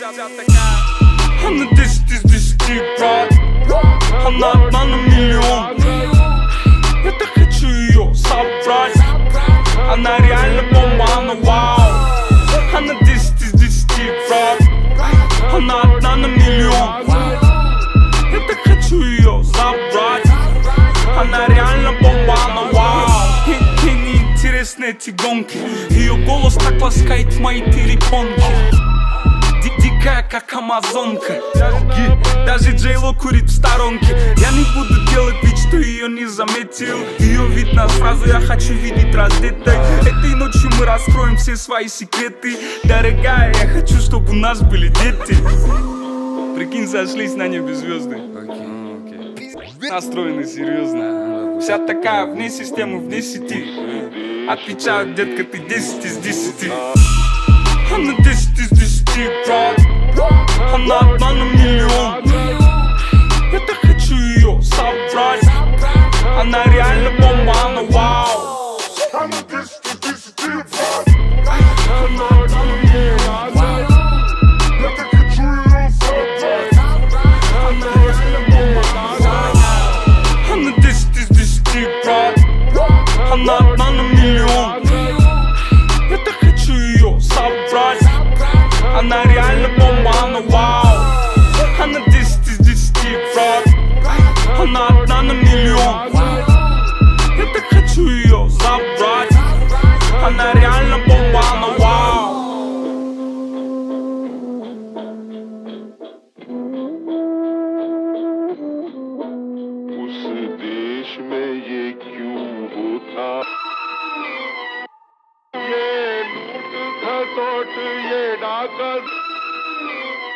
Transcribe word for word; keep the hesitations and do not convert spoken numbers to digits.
Она десять из десяти, брат. Она одна на миллион. Я так хочу ее собрать. Она реально бомба, она вау. Она десять из десяти, брат. Она одна на миллион. Я так хочу ее забрать. Она реально бомба, она вау. Ей не интересны эти гонки. Ее голос так ласкает мои перепонки. Дикая, как амазонка. Даже Джейло курит в сторонке. Я не буду делать вид, что ее не заметил. Ее видно сразу, я хочу видеть раздетой. Этой ночью мы раскроем все свои секреты. Дорогая, я хочу, чтобы у нас были дети. Прикинь, сошлись на небе звезды. Настроены серьезно. Вся такая вне системы, вне сети. Отвечаю, детка, ты десять из десяти. Она десять из десяти, брат. Она одна на миллион. Я так хочу ее собрать. Она реально бомба, она вау. Она десять из десяти, брат. Она одна на миллион. Я так хочу ее собрать. Она реально бомба, она вау. Она десять из десяти, брат. Она одна на миллион. Я так хочу ее собрать. Она реально бомба, она вау. Она десять из десяти, брат. Она одна на миллион. Я так хочу ее забрать. Она реально бомба, она вау. उस देश में ये क्यों होता, ये लूट खसोट ये डाकस